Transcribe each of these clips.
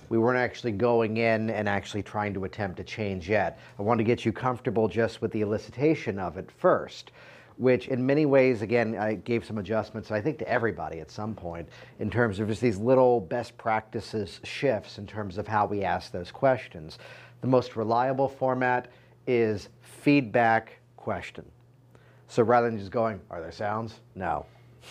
We weren't actually going in and actually trying to attempt to change yet. I want to get you comfortable just with the elicitation of it first, which in many ways, again, I gave some adjustments, I think, to everybody at some point in terms of just these little best practices shifts in terms of how we ask those questions. The most reliable format is feedback question. So rather than just going, are there sounds? No.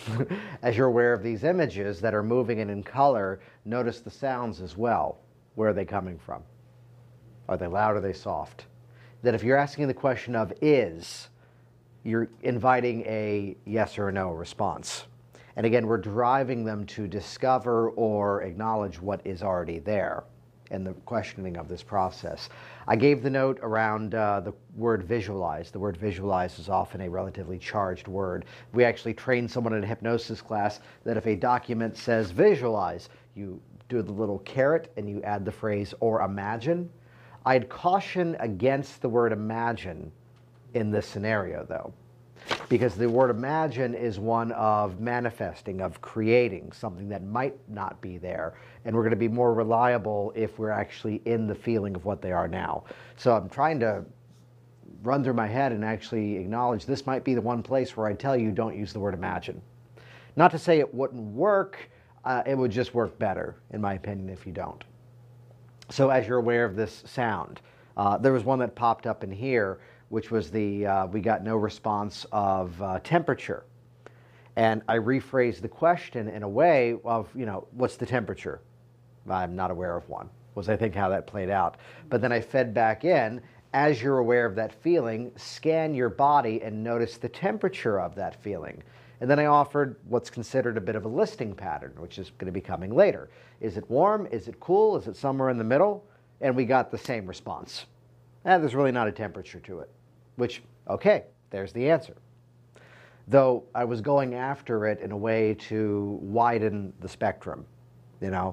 As you're aware of these images that are moving and in color, notice the sounds as well. Where are they coming from? Are they loud or are they soft? That if you're asking the question of is, you're inviting a yes or a no response. And again, we're driving them to discover or acknowledge what is already there in the questioning of this process. I gave the note around the word visualize. The word visualize is often a relatively charged word. We actually train someone in a hypnosis class that if a document says visualize, you do the little caret and you add the phrase or imagine. I'd caution against the word imagine in this scenario though, because the word imagine is one of manifesting, of creating something that might not be there, and we're going to be more reliable if we're actually in the feeling of what they are now. So I'm trying to run through my head and actually acknowledge this might be the one place where I tell you don't use the word imagine. Not to say it wouldn't work, it would just work better, in my opinion, if you don't. So as you're aware of this sound, there was one that popped up in here, which was the, we got no response of temperature. And I rephrased the question in a way of, you know, what's the temperature? I'm not aware of one, was I think how that played out. But then I fed back in, as you're aware of that feeling, scan your body and notice the temperature of that feeling. And then I offered what's considered a bit of a listing pattern, which is going to be coming later. Is it warm? Is it cool? Is it somewhere in the middle? And we got the same response. There's really not a temperature to it, which, okay, there's the answer. Though I was going after it in a way to widen the spectrum, you know.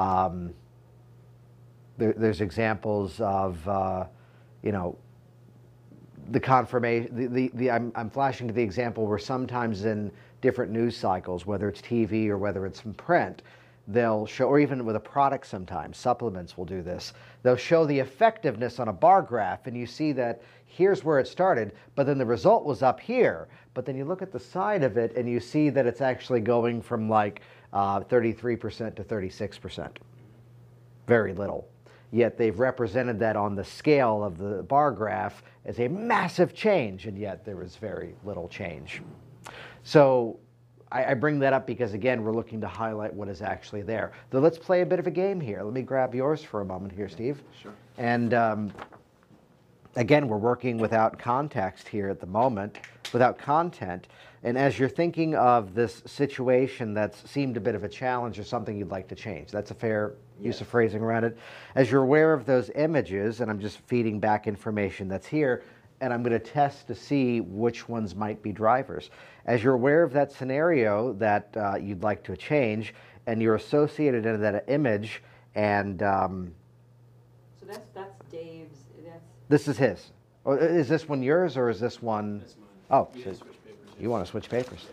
There's examples of, you know, the confirmation, I'm flashing to the example where sometimes in different news cycles, whether it's TV or whether it's in print, they'll show, or even with a product sometimes, supplements will do this, they'll show the effectiveness on a bar graph and you see that here's where it started, but then the result was up here. But then you look at the side of it and you see that it's actually going from like 33% to 36%. Very little. Yet they've represented that on the scale of the bar graph as a massive change, and yet there was very little change. So I bring that up because, again, we're looking to highlight what is actually there. Though let's play a bit of a game here. Let me grab yours for a moment here, Steve. Sure. And again, we're working without context here at the moment, without content. And as you're thinking of this situation that's seemed a bit of a challenge or something you'd like to change, that's a fair use of phrasing around it. As you're aware of those images, and I'm just feeding back information that's here, and I'm going to test to see which ones might be drivers. As you're aware of that scenario that you'd like to change, and you're associated into that image, and so that's Dave's. This is his. Or is this one yours, or is this one? That's mine. Oh, You so gotta switch papers. you want to switch papers?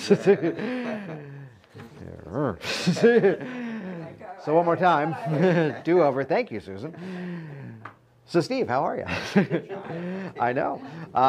So one more time, do over. Thank you, Susan. So Steve, how are you? I know.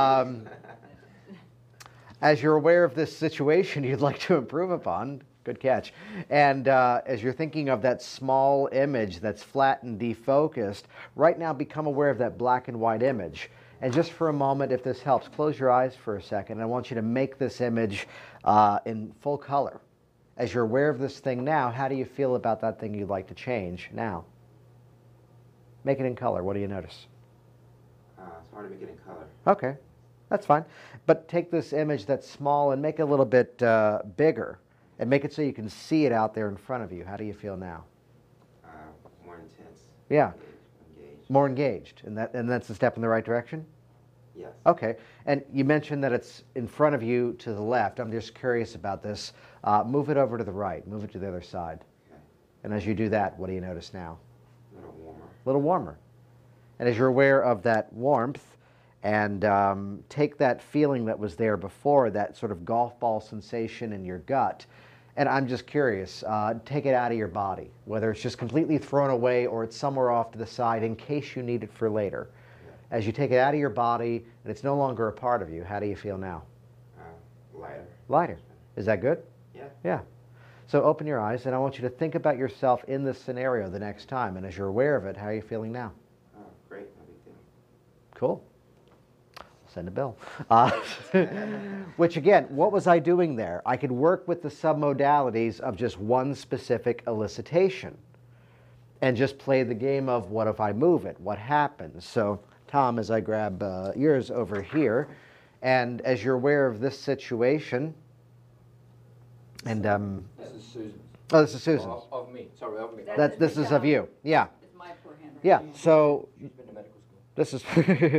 As you're aware of this situation you'd like to improve upon, good catch. And as you're thinking of that small image that's flat and defocused, right now become aware of that black and white image. And just for a moment, if this helps, close your eyes for a second. I want you to make this image in full color. As you're aware of this thing now, how do you feel about that thing you'd like to change now? Make it in color. What do you notice? It's hard to make it in color. Okay, that's fine. But take this image that's small and make it a little bit bigger. And make it so you can see it out there in front of you. How do you feel now? More intense. Yeah. Engaged. More engaged. And that's a step in the right direction? Yes. Okay. And you mentioned that it's in front of you to the left. I'm just curious about this. Move it over to the right. Move it to the other side. Okay. And as you do that, what do you notice now? A little warmer. A little warmer. And as you're aware of that warmth, and take that feeling that was there before, that sort of golf ball sensation in your gut, And I'm just curious, take it out of your body, whether it's just completely thrown away or it's somewhere off to the side in case you need it for later. As you take it out of your body and it's no longer a part of you, how do you feel now? Lighter. Lighter. Is that good? Yeah. Yeah. So open your eyes and I want you to think about yourself in this scenario the next time. And as you're aware of it, how are you feeling now? Great. No big deal. Cool. Send a bill. Which again, what was I doing there? I could work with the submodalities of just one specific elicitation and just play the game of what if I move it? What happens? So Tom, as I grab yours over here, and as you're aware of this situation, and This is Susan. oh, this is Susan's. Of me. Sorry, of me. This is of you. Yeah. It's my poor handwriting. Yeah. So She's been to medical school. this is.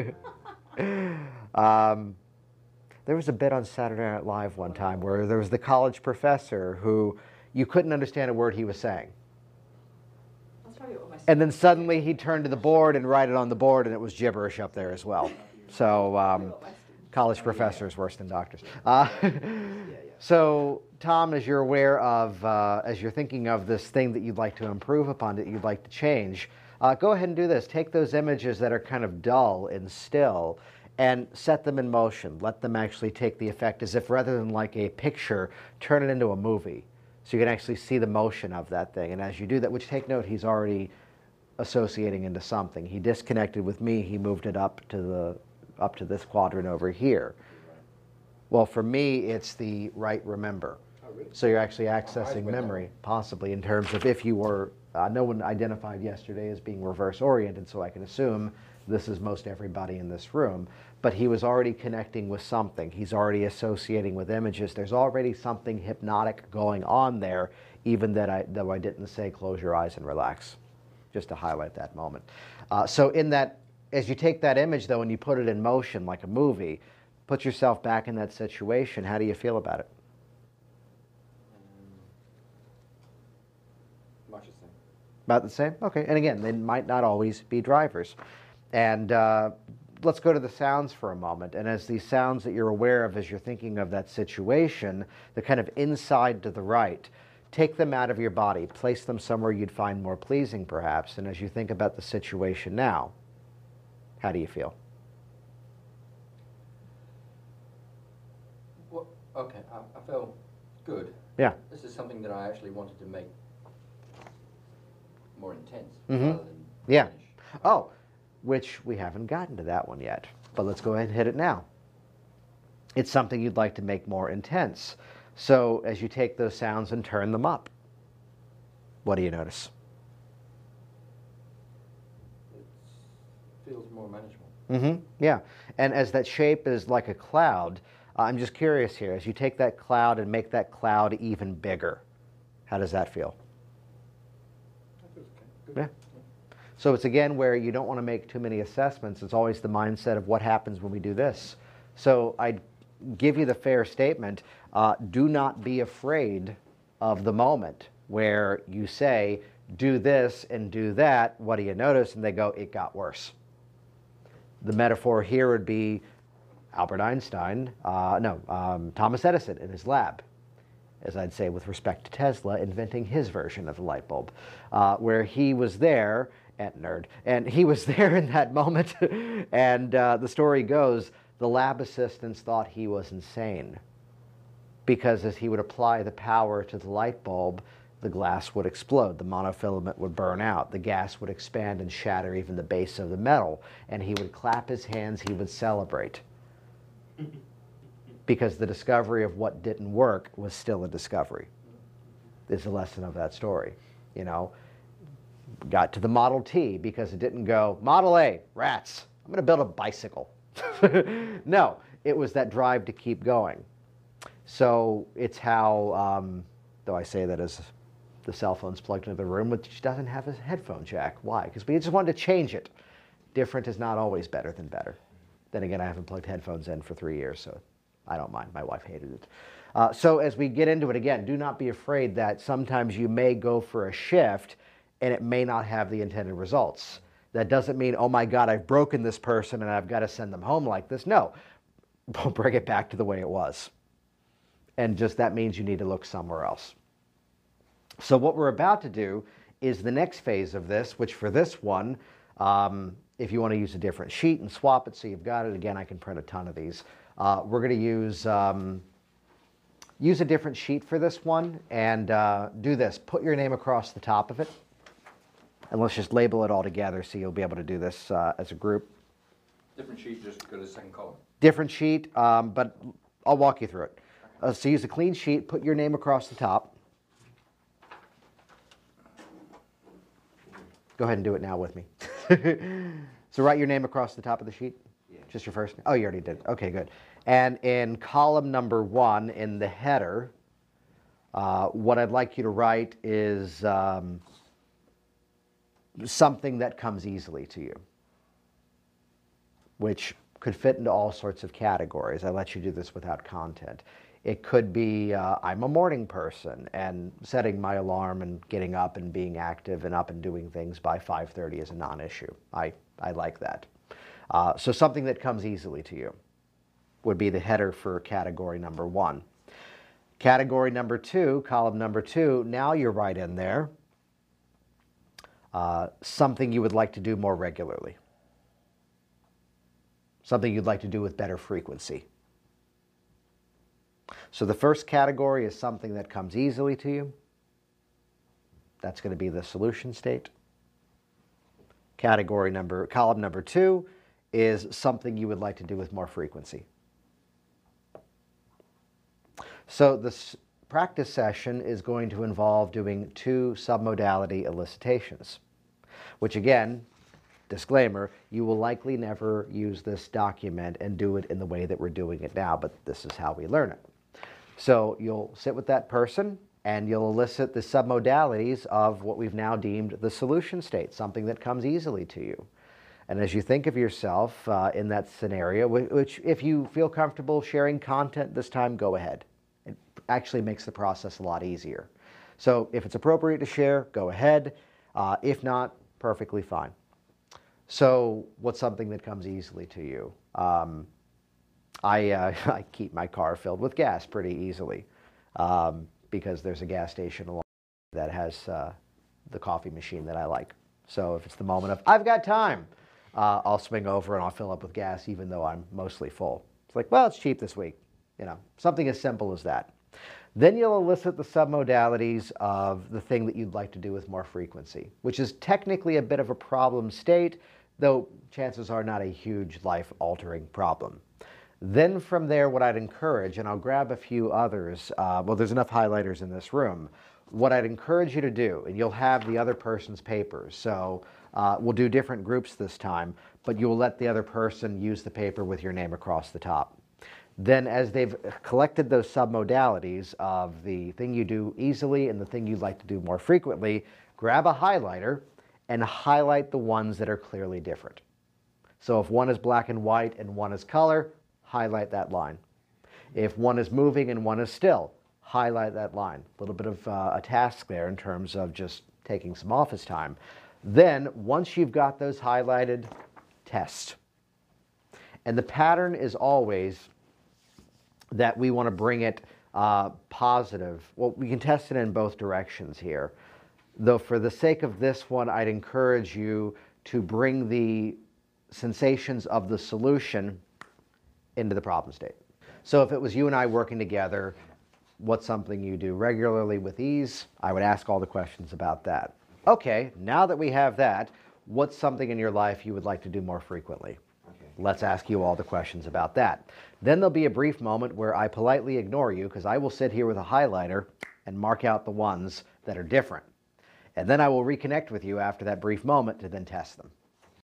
There was a bit on Saturday Night Live one time where there was the college professor who you couldn't understand a word he was saying. I'll tell you what my And then suddenly he'd turn to the board and write it on the board and it was gibberish up there as well. So college professors worse than doctors. So Tom, as you're aware of, as you're thinking of this thing that you'd like to improve upon, that you'd like to change, go ahead and do this. Take those images that are kind of dull and still and set them in motion. Let them actually take the effect as if rather than like a picture, turn it into a movie. So you can actually see the motion of that thing. And as you do that, which take note, he's already associating into something. He disconnected with me, he moved it up to this quadrant over here. Well, for me, it's the right remember. Oh, really? So you're actually accessing went that memory, way. possibly in terms of if you were, no one identified yesterday as being reverse oriented, so I can assume this is most everybody in this room, but he was already connecting with something. He's already associating with images. There's already something hypnotic going on there, even though I didn't say close your eyes and relax, just to highlight that moment. So in that, as you take that image though and you put it in motion like a movie, put yourself back in that situation, how do you feel about it? Much the same. About the same? Okay. And again, they might not always be drivers. And let's go to the sounds for a moment. And as these sounds that you're aware of as you're thinking of that situation, the kind of inside to the right, take them out of your body, place them somewhere you'd find more pleasing perhaps. And as you think about the situation now, how do you feel? Well, okay, I feel good. Yeah. This is something that I actually wanted to make more intense Mhm. rather than Yeah. finish. Oh, which we haven't gotten to that one yet, but let's go ahead and hit it now. It's something you'd like to make more intense. So as you take those sounds and turn them up, what do you notice? It feels more manageable. Mm-hmm. Yeah. And as that shape is like a cloud, I'm just curious here, as you take that cloud and make that cloud even bigger, how does that feel? That feels okay. Good. Yeah. So it's again where you don't want to make too many assessments. It's always the mindset of what happens when we do this. So I'd give you the fair statement, do not be afraid of the moment where you say, do this and do that, what do you notice? And they go, it got worse. The metaphor here would be Albert Einstein, Thomas Edison in his lab, as I'd say with respect to Tesla, inventing his version of the light bulb, where he was there, and he was there in that moment, and the story goes, the lab assistants thought he was insane, because as he would apply the power to the light bulb, the glass would explode, the monofilament would burn out, the gas would expand and shatter even the base of the metal, and he would clap his hands, he would celebrate. Because the discovery of what didn't work was still a discovery, is the lesson of that story. You know, got to the Model T because it didn't go, Model A, rats, I'm going to build a bicycle. No, it was that drive to keep going. So it's how, though I say that as the cell phone's plugged into the room, which doesn't have a headphone jack. Why? Because we just wanted to change it. Different is not always better than better. Then again, I haven't plugged headphones in for 3 years, so I don't mind. My wife hated it. So as we get into it again, do not be afraid that sometimes you may go for a shift and it may not have the intended results. That doesn't mean, oh my God, I've broken this person and I've got to send them home like this. No, bring it back to the way it was. And just that means you need to look somewhere else. So what we're about to do is the next phase of this, which for this one, if you want to use a different sheet and swap it so you've got it, again, I can print a ton of these. We're going to use a different sheet for this one and do this. Put your name across the top of it. And let's just label it all together so you'll be able to do this as a group. Different sheet, just go to the second column. Different sheet, but I'll walk you through it. So use a clean sheet, put your name across the top. Go ahead and do it now with me. So write your name across the top of the sheet? Yeah. Just your first name? Oh, you already did. Okay, good. And in column number 1, in the header, what I'd like you to write is something that comes easily to you, which could fit into all sorts of categories. I let you do this without content. It could be, I'm a morning person, and setting my alarm and getting up and being active and up and doing things by 5:30 is a non-issue. I like that. So something that comes easily to you would be the header for category number 1. Category number 2, column number 2, now you're right in there. Something you would like to do more regularly. Something you'd like to do with better frequency. So the first category is something that comes easily to you. That's going to be the solution state. Column number 2 is something you would like to do with more frequency. So this practice session is going to involve doing 2 submodality elicitations, which again, disclaimer, you will likely never use this document and do it in the way that we're doing it now, but this is how we learn it. So you'll sit with that person and you'll elicit the submodalities of what we've now deemed the solution state, something that comes easily to you. And as you think of yourself in that scenario, which if you feel comfortable sharing content this time, go ahead. It actually makes the process a lot easier. So if it's appropriate to share, go ahead. If not, perfectly fine. So what's something that comes easily to you? I keep my car filled with gas pretty easily because there's a gas station along that has the coffee machine that I like. So if it's the moment of, I've got time, I'll swing over and I'll fill up with gas even though I'm mostly full. It's like, well, it's cheap this week. You know, something as simple as that. Then you'll elicit the submodalities of the thing that you'd like to do with more frequency, which is technically a bit of a problem state, though chances are not a huge life-altering problem. Then from there, what I'd encourage, and I'll grab a few others, well, there's enough highlighters in this room. What I'd encourage you to do, and you'll have the other person's papers, so we'll do different groups this time, but you'll let the other person use the paper with your name across the top. Then as they've collected those submodalities of the thing you do easily and the thing you'd like to do more frequently, grab a highlighter and highlight the ones that are clearly different. So if one is black and white and one is color, highlight that line. If one is moving and one is still, highlight that line. A little bit of a task there in terms of just taking some office time. Then, once you've got those highlighted, test. And the pattern is always that we want to bring it positive. Well, we can test it in both directions here. Though for the sake of this one, I'd encourage you to bring the sensations of the solution into the problem state. So if it was you and I working together, what's something you do regularly with ease? I would ask all the questions about that. Okay, now that we have that, what's something in your life you would like to do more frequently? Okay. Let's ask you all the questions about that. Then there'll be a brief moment where I politely ignore you because I will sit here with a highlighter and mark out the ones that are different. And then I will reconnect with you after that brief moment to then test them.